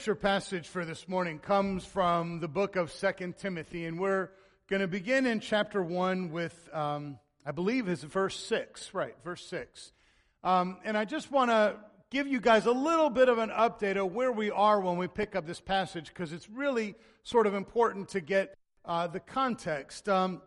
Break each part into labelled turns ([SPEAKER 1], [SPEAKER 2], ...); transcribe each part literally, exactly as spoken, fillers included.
[SPEAKER 1] Scripture passage for this morning comes from the book of Second Timothy, and we're going to begin in chapter one with, um, I believe is verse six, right, verse six. Um, and I just want to give you guys a little bit of an update of where we are when we pick up this passage, because it's really sort of important to get uh, the context. Um,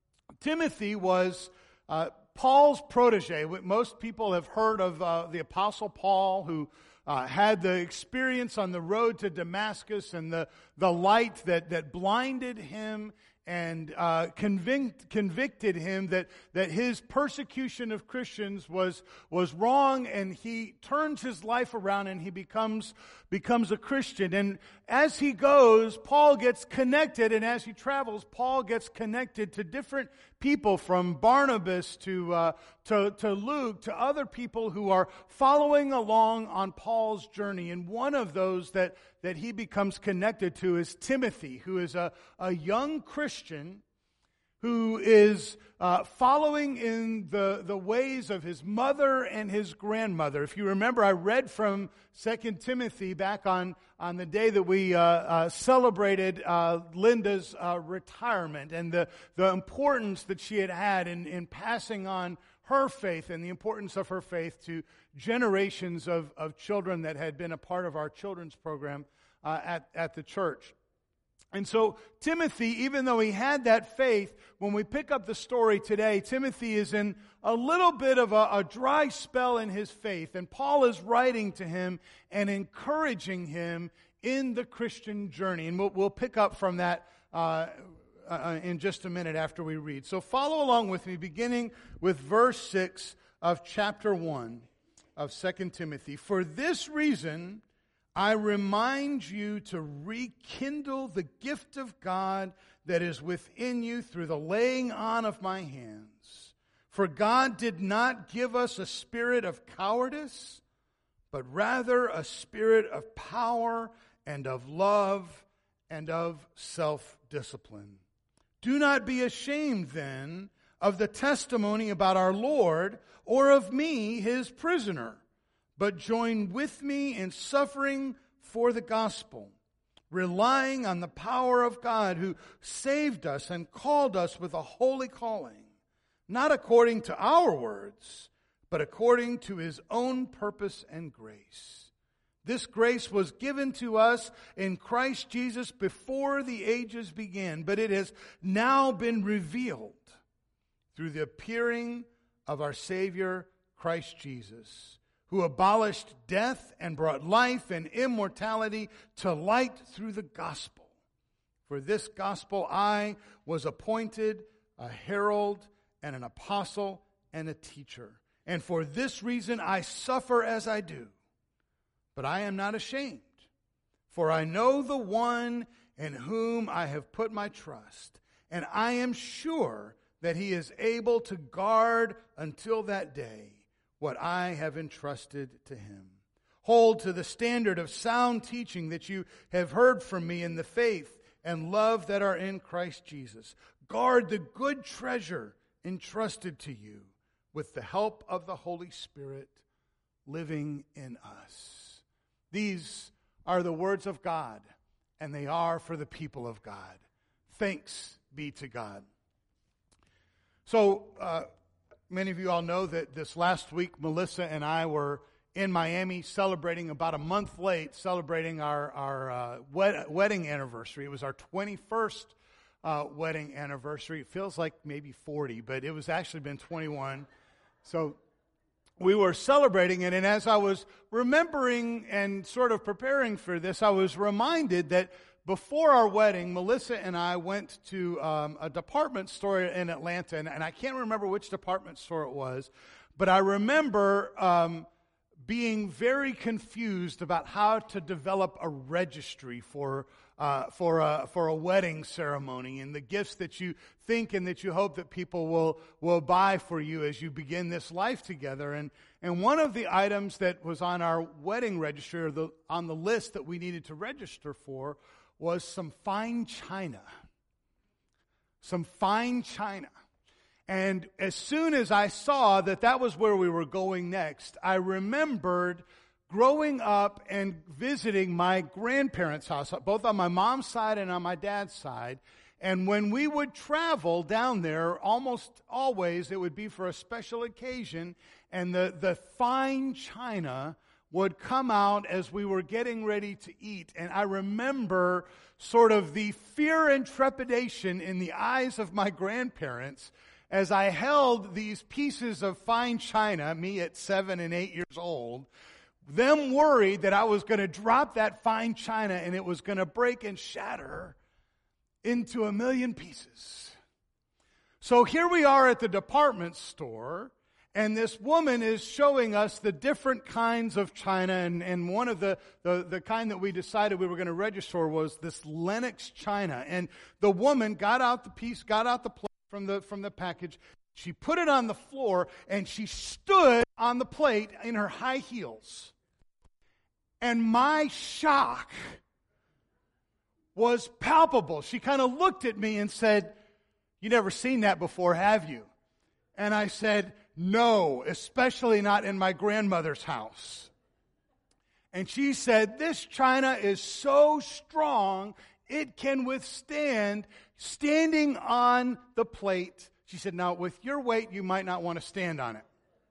[SPEAKER 1] Timothy was uh, Paul's protege. Most people have heard of uh, the Apostle Paul, who Uh, had the experience on the road to Damascus and the, the light that, that blinded him and uh, convict, convicted him that, that his persecution of Christians was, was wrong, and he turns his life around and he becomes, becomes a Christian. And as he goes, Paul gets connected, and as he travels, Paul gets connected to different people, from Barnabas to, uh, to, to Luke, to other people who are following along on Paul's journey. And one of those that, that he becomes connected to is Timothy, who is a, a young Christian who is uh, following in the, the ways of his mother and his grandmother. If you remember, I read from Second Timothy back on, on the day that we uh, uh, celebrated uh, Linda's uh, retirement, and the, the importance that she had had in, in passing on her faith, and the importance of her faith to generations of, of children that had been a part of our children's program uh, at, at the church. And so Timothy, even though he had that faith, when we pick up the story today, Timothy is in a little bit of a, a dry spell in his faith. And Paul is writing to him and encouraging him in the Christian journey. And we'll, we'll pick up from that uh, uh, in just a minute after we read. So follow along with me, beginning with verse six of chapter one of Second Timothy. For this reason, I remind you to rekindle the gift of God that is within you through the laying on of my hands. For God did not give us a spirit of cowardice, but rather a spirit of power and of love and of self-discipline. Do not be ashamed then of the testimony about our Lord, or of me, his prisoner, but join with me in suffering for the gospel, relying on the power of God who saved us and called us with a holy calling, not according to our words, but according to his own purpose and grace. This grace was given to us in Christ Jesus before the ages began, but it has now been revealed through the appearing of our Savior, Christ Jesus, who abolished death and brought life and immortality to light through the gospel. For this gospel I was appointed a herald and an apostle and a teacher. And for this reason I suffer as I do. But I am not ashamed, for I know the one in whom I have put my trust, and I am sure that he is able to guard until that day what I have entrusted to him. Hold to the standard of sound teaching that you have heard from me in the faith and love that are in Christ Jesus. Guard the good treasure entrusted to you with the help of the Holy Spirit living in us. These are the words of God, and they are for the people of God. Thanks be to God. So, uh, many of you all know that this last week, Melissa and I were in Miami celebrating, about a month late, celebrating our, our uh, wed- wedding anniversary. It was our twenty-first uh, wedding anniversary. It feels like maybe forty, but it was actually been twenty-one. So we were celebrating it, and as I was remembering and sort of preparing for this, I was reminded that before our wedding, Melissa and I went to um, a department store in Atlanta, and, and I can't remember which department store it was, but I remember um, being very confused about how to develop a registry for uh, for a for a wedding ceremony, and the gifts that you think and that you hope that people will will buy for you as you begin this life together. And and one of the items that was on our wedding registry, or the, on the list that we needed to register for, was some fine china. Some fine china. And as soon as I saw that that was where we were going next, I remembered growing up and visiting my grandparents' house, both on my mom's side and on my dad's side. And when we would travel down there, almost always it would be for a special occasion, and the, the fine china would come out as we were getting ready to eat. And I remember sort of the fear and trepidation in the eyes of my grandparents as I held these pieces of fine china, me at seven and eight years old, them worried that I was going to drop that fine china and it was going to break and shatter into a million pieces. So here we are at the department store, and this woman is showing us the different kinds of china, and, and one of the, the, the kind that we decided we were going to register was this Lenox china. And the woman got out the piece, got out the plate from the, from the package. She put it on the floor, and she stood on the plate in her high heels. And my shock was palpable. She kind of looked at me and said, "You never seen that before, have you?" And I said, "No, especially not in my grandmother's house." And she said, "This china is so strong, it can withstand standing on the plate." She said, "Now, with your weight, you might not want to stand on it."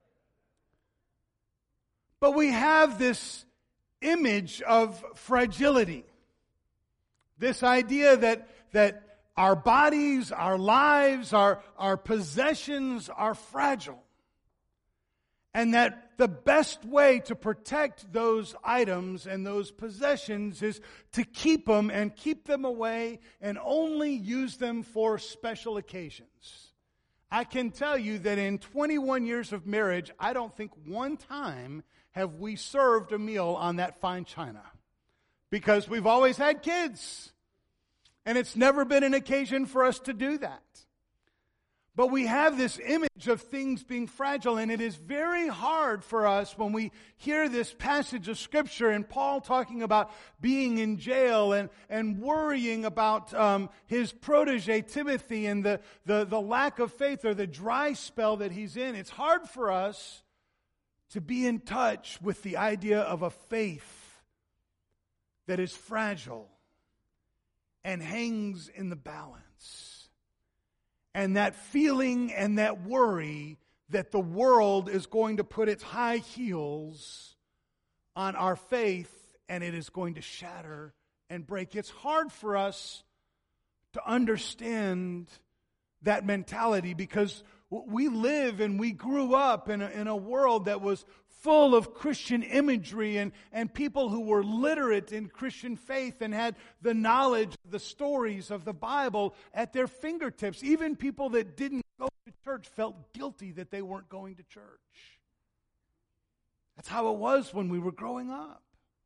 [SPEAKER 1] But we have this image of fragility. This idea that, that our bodies, our lives, our, our possessions are fragile. And that the best way to protect those items and those possessions is to keep them and keep them away and only use them for special occasions. I can tell you that in twenty-one years of marriage, I don't think one time have we served a meal on that fine china. Because we've always had kids. And it's never been an occasion for us to do that. But we have this image of things being fragile, and it is very hard for us when we hear this passage of Scripture and Paul talking about being in jail and, and worrying about um, his protege Timothy and the, the, the lack of faith or the dry spell that he's in. It's hard for us to be in touch with the idea of a faith that is fragile and hangs in the balance. And that feeling and that worry that the world is going to put its high heels on our faith and it is going to shatter and break. It's hard for us to understand that mentality because we live and we grew up in a, in a world that was full of Christian imagery and, and people who were literate in Christian faith and had the knowledge, the stories of the Bible at their fingertips. Even people that didn't go to church felt guilty that they weren't going to church. That's how it was when we were growing up.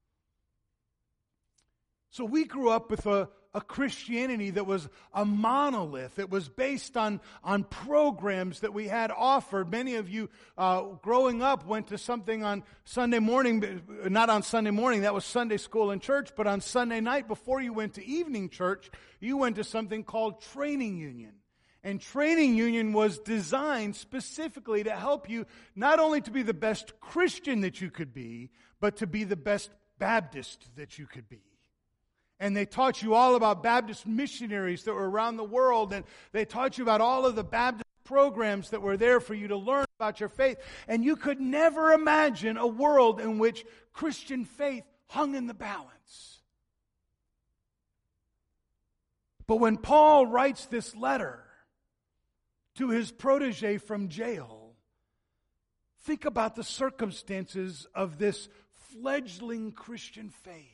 [SPEAKER 1] So we grew up with a, a Christianity that was a monolith. It was based on, on programs that we had offered. Many of you uh, growing up went to something on Sunday morning, not on Sunday morning, that was Sunday school and church, but on Sunday night before you went to evening church, you went to something called Training Union. And Training Union was designed specifically to help you not only to be the best Christian that you could be, but to be the best Baptist that you could be. And they taught you all about Baptist missionaries that were around the world. And they taught you about all of the Baptist programs that were there for you to learn about your faith. And you could never imagine a world in which Christian faith hung in the balance. But when Paul writes this letter to his protege from jail, think about the circumstances of this fledgling Christian faith.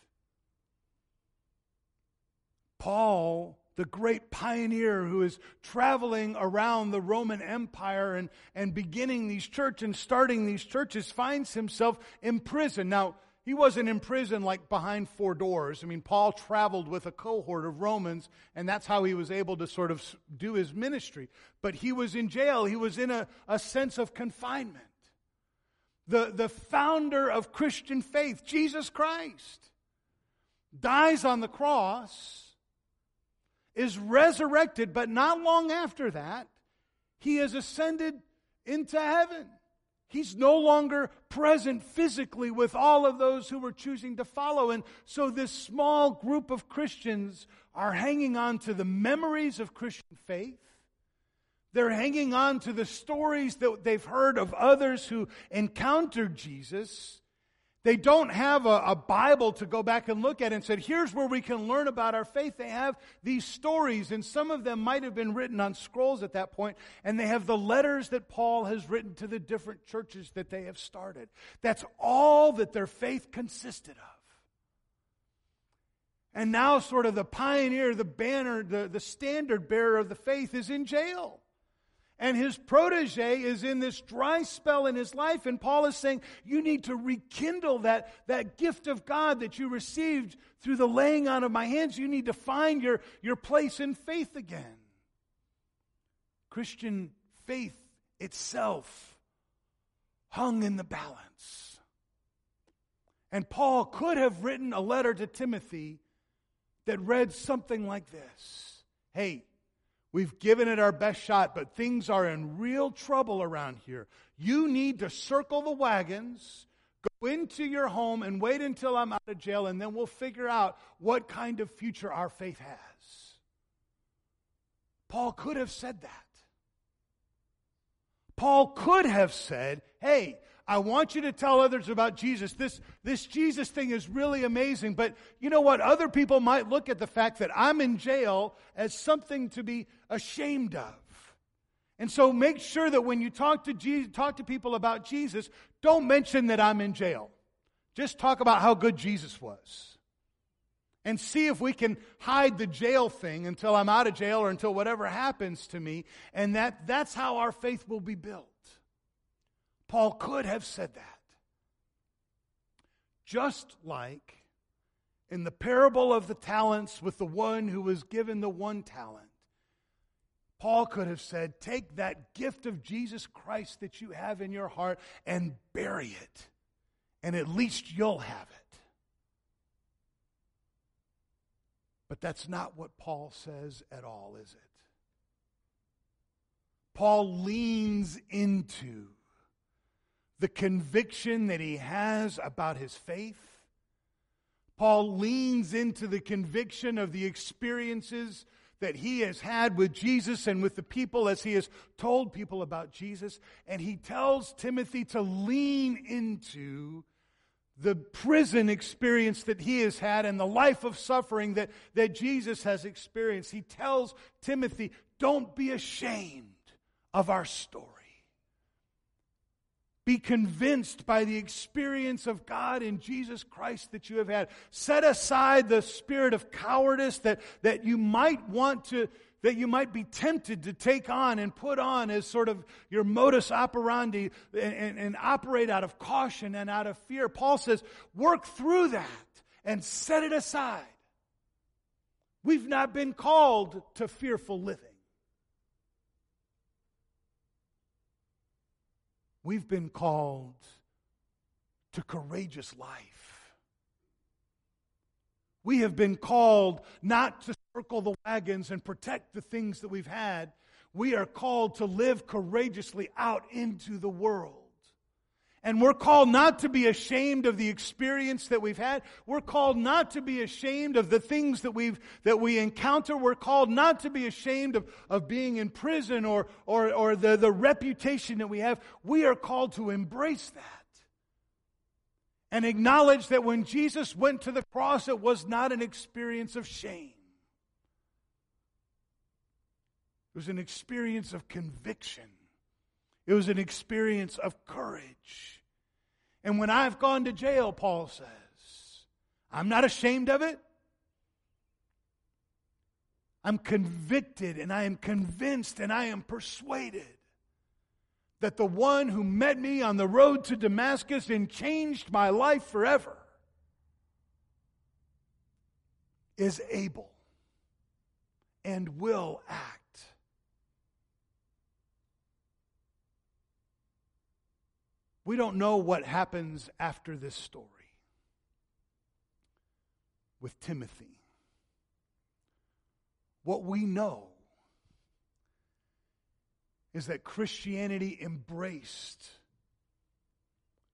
[SPEAKER 1] Paul, the great pioneer who is traveling around the Roman Empire and, and beginning these churches and starting these churches, finds himself in prison. Now, he wasn't in prison like behind four doors. I mean, Paul traveled with a cohort of Romans, and that's how he was able to sort of do his ministry. But he was in jail. He was in a, a sense of confinement. The, the founder of Christian faith, Jesus Christ, dies on the cross, is resurrected, but not long after that, he has ascended into heaven. He's no longer present physically with all of those who were choosing to follow. And so this small group of Christians are hanging on to the memories of Christian faith. They're hanging on to the stories that they've heard of others who encountered Jesus. They don't have a, a Bible to go back and look at and said, here's where we can learn about our faith. They have these stories, and some of them might have been written on scrolls at that point, and they have the letters that Paul has written to the different churches that they have started. That's all that their faith consisted of. And now sort of the pioneer, the banner, the, the standard bearer of the faith is in jail. And his protege is in this dry spell in his life. And Paul is saying, you need to rekindle that, that gift of God that you received through the laying on of my hands. You need to find your, your place in faith again. Christian faith itself hung in the balance. And Paul could have written a letter to Timothy that read something like this. Hey, we've given it our best shot, but things are in real trouble around here. You need to circle the wagons, go into your home, and wait until I'm out of jail, and then we'll figure out what kind of future our faith has. Paul could have said that. Paul could have said, hey, I want you to tell others about Jesus. This, this Jesus thing is really amazing. But you know what? Other people might look at the fact that I'm in jail as something to be ashamed of. And so make sure that when you talk to Jesus, talk to people about Jesus, don't mention that I'm in jail. Just talk about how good Jesus was. And see if we can hide the jail thing until I'm out of jail or until whatever happens to me. And that, that's how our faith will be built. Paul could have said that. Just like in the parable of the talents with the one who was given the one talent, Paul could have said, take that gift of Jesus Christ that you have in your heart and bury it, and at least you'll have it. But that's not what Paul says at all, is it? Paul leans into the conviction that he has about his faith. Paul leans into the conviction of the experiences that he has had with Jesus and with the people as he has told people about Jesus. And he tells Timothy to lean into the prison experience that he has had and the life of suffering that, that Jesus has experienced. He tells Timothy, don't be ashamed of our story. Be convinced by the experience of God in Jesus Christ that you have had. Set aside the spirit of cowardice that, that you might want to, that you might be tempted to take on and put on as sort of your modus operandi and, and, and operate out of caution and out of fear. Paul says, work through that and set it aside. We've not been called to fearful living. We've been called to courageous life. We have been called not to circle the wagons and protect the things that we've had. We are called to live courageously out into the world. And we're called not to be ashamed of the experience that we've had. We're called not to be ashamed of the things that we've that we encounter. We're called not to be ashamed of, of being in prison or, or, or the, the reputation that we have. We are called to embrace that. And acknowledge that when Jesus went to the cross, it was not an experience of shame. It was an experience of conviction. It was an experience of courage. And when I've gone to jail, Paul says, I'm not ashamed of it. I'm convicted and I am convinced and I am persuaded that the one who met me on the road to Damascus and changed my life forever is able and will act. We don't know what happens after this story with Timothy. What we know is that Christianity embraced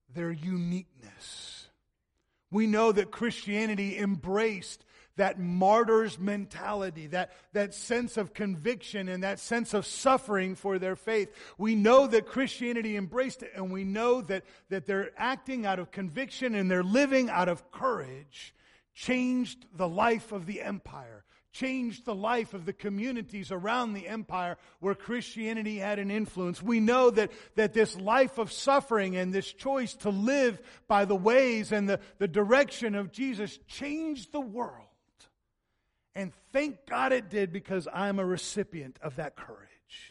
[SPEAKER 1] their uniqueness. We know that Christianity embraced that martyr's mentality, that, that sense of conviction and that sense of suffering for their faith. We know that Christianity embraced it, and we know that, that they're acting out of conviction and they're living out of courage, changed the life of the empire, changed the life of the communities around the empire where Christianity had an influence. We know that, that this life of suffering and this choice to live by the ways and the, the direction of Jesus changed the world. And thank God it did, because I'm a recipient of that courage.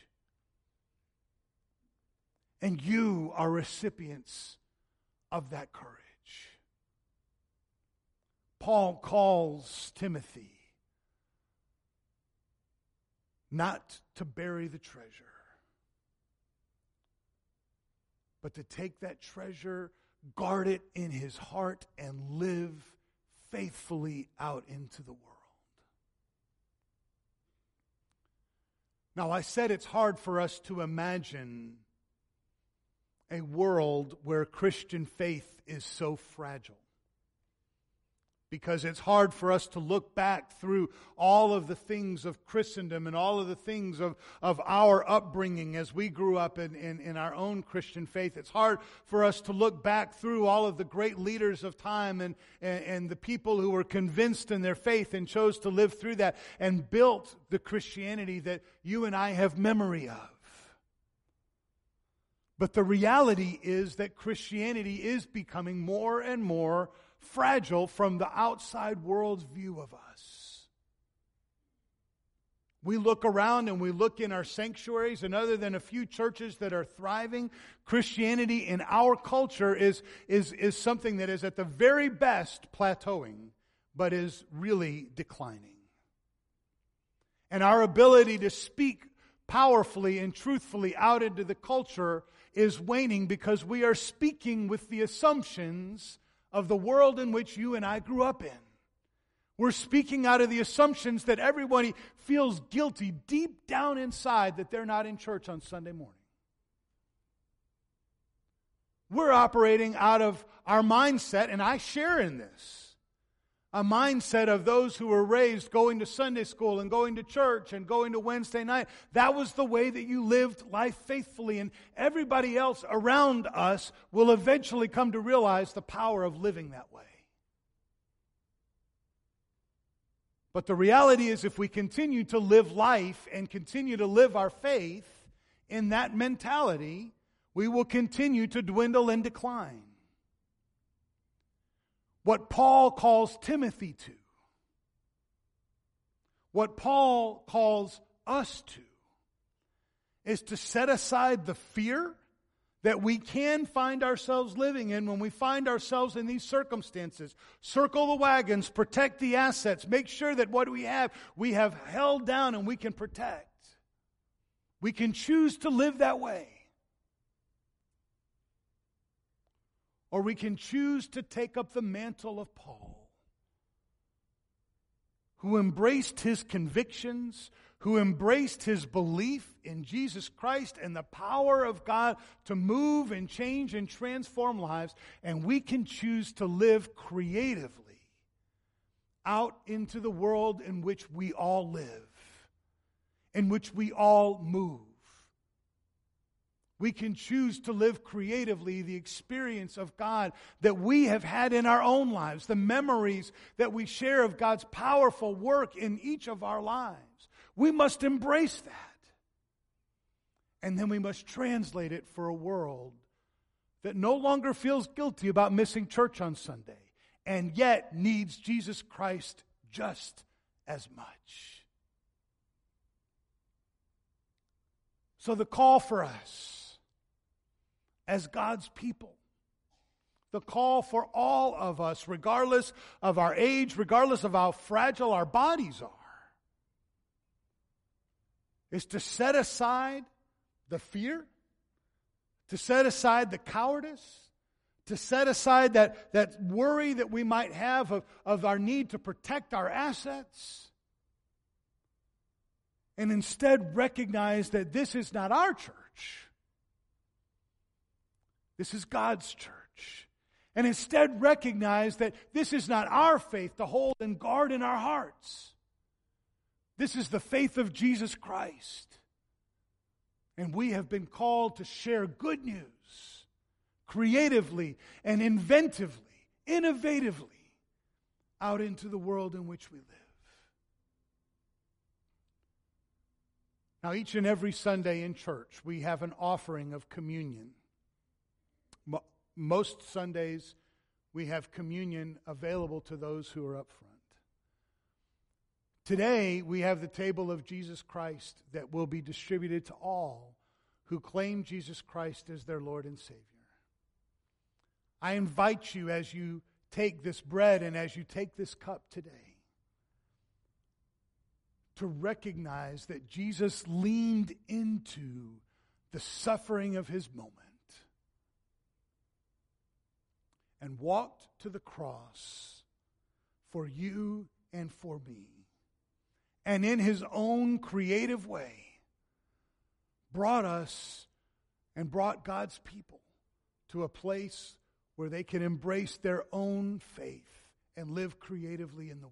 [SPEAKER 1] And you are recipients of that courage. Paul calls Timothy not to bury the treasure, but to take that treasure, guard it in his heart, and live faithfully out into the world. Now, I said it's hard for us to imagine a world where Christian faith is so fragile, because it's hard for us to look back through all of the things of Christendom and all of the things of, of our upbringing as we grew up in, in, in our own Christian faith. It's hard for us to look back through all of the great leaders of time and, and, and the people who were convinced in their faith and chose to live through that and built the Christianity that you and I have memory of. But the reality is that Christianity is becoming more and more fragile from the outside world's view of us. We look around and we look in our sanctuaries, and other than a few churches that are thriving, Christianity in our culture is, is, is something that is at the very best plateauing, but is really declining. And our ability to speak powerfully and truthfully out into the culture is waning, because we are speaking with the assumptions of the world in which you and I grew up in. We're speaking out of the assumptions that everybody feels guilty deep down inside that they're not in church on Sunday morning. We're operating out of our mindset, and I share in this, a mindset of those who were raised going to Sunday school and going to church and going to Wednesday night. That was the way that you lived life faithfully, and everybody else around us will eventually come to realize the power of living that way. But the reality is, if we continue to live life and continue to live our faith in that mentality, we will continue to dwindle and decline. What Paul calls Timothy to, what Paul calls us to, is to set aside the fear that we can find ourselves living in when we find ourselves in these circumstances. Circle the wagons, protect the assets, make sure that what we have, we have held down and we can protect. We can choose to live that way. Or we can choose to take up the mantle of Paul, who embraced his convictions, who embraced his belief in Jesus Christ and the power of God to move and change and transform lives. And we can choose to live creatively out into the world in which we all live, in which we all move. We can choose to live creatively the experience of God that we have had in our own lives, the memories that we share of God's powerful work in each of our lives. We must embrace that. And then we must translate it for a world that no longer feels guilty about missing church on Sunday, and yet needs Jesus Christ just as much. So the call for us, as God's people, the call for all of us, regardless of our age, regardless of how fragile our bodies are, is to set aside the fear, to set aside the cowardice, to set aside that, that worry that we might have of, of our need to protect our assets, and instead recognize that this is not our church. This is God's church. church. And instead recognize that this is not our faith to hold and guard in our hearts. This is the faith of Jesus Christ. And we have been called to share good news creatively and inventively, innovatively out into the world in which we live. Now, each and every Sunday in church, we have an offering of communion. Mo- Most Sundays, we have communion available to those who are up front. Today, we have the table of Jesus Christ that will be distributed to all who claim Jesus Christ as their Lord and Savior. I invite you as you take this bread and as you take this cup today to recognize that Jesus leaned into the suffering of his moment and walked to the cross for you and for me. And in his own creative way, brought us and brought God's people to a place where they can embrace their own faith and live creatively in the world.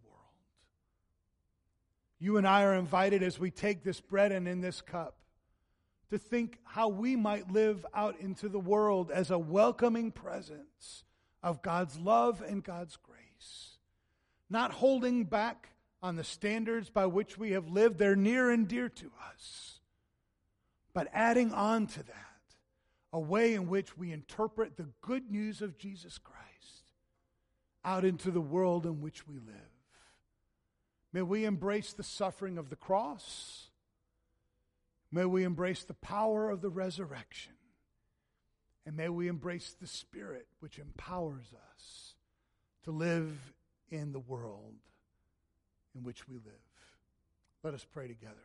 [SPEAKER 1] You and I are invited as we take this bread and in this cup to think how we might live out into the world as a welcoming presence of God's love and God's grace. Not holding back on the standards by which we have lived. They're near and dear to us. But adding on to that, a way in which we interpret the good news of Jesus Christ out into the world in which we live. May we embrace the suffering of the cross. May we embrace the power of the resurrection. And may we embrace the Spirit which empowers us to live in the world in which we live. Let us pray together.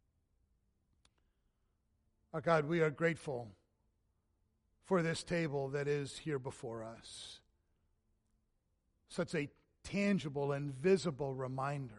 [SPEAKER 1] Our God, we are grateful for this table that is here before us. Such a tangible and visible reminder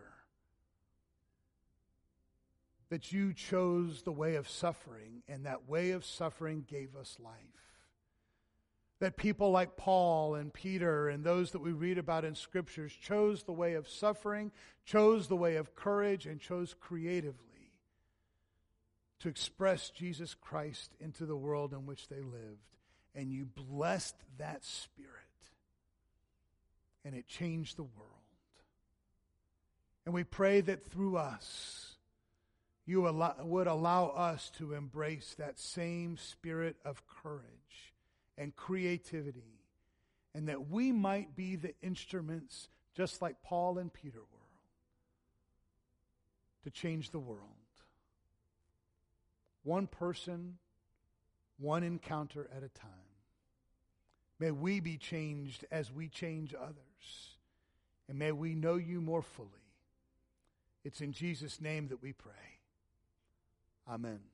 [SPEAKER 1] that you chose the way of suffering, and that way of suffering gave us life. That people like Paul and Peter and those that we read about in Scriptures chose the way of suffering, chose the way of courage, and chose creatively to express Jesus Christ into the world in which they lived. And you blessed that spirit, and it changed the world. And we pray that through us, you allow, would allow us to embrace that same spirit of courage and creativity, and that we might be the instruments, just like Paul and Peter were, to change the world. One person, one encounter at a time. May we be changed as we change others, and may we know you more fully. It's in Jesus' name that we pray. Amen.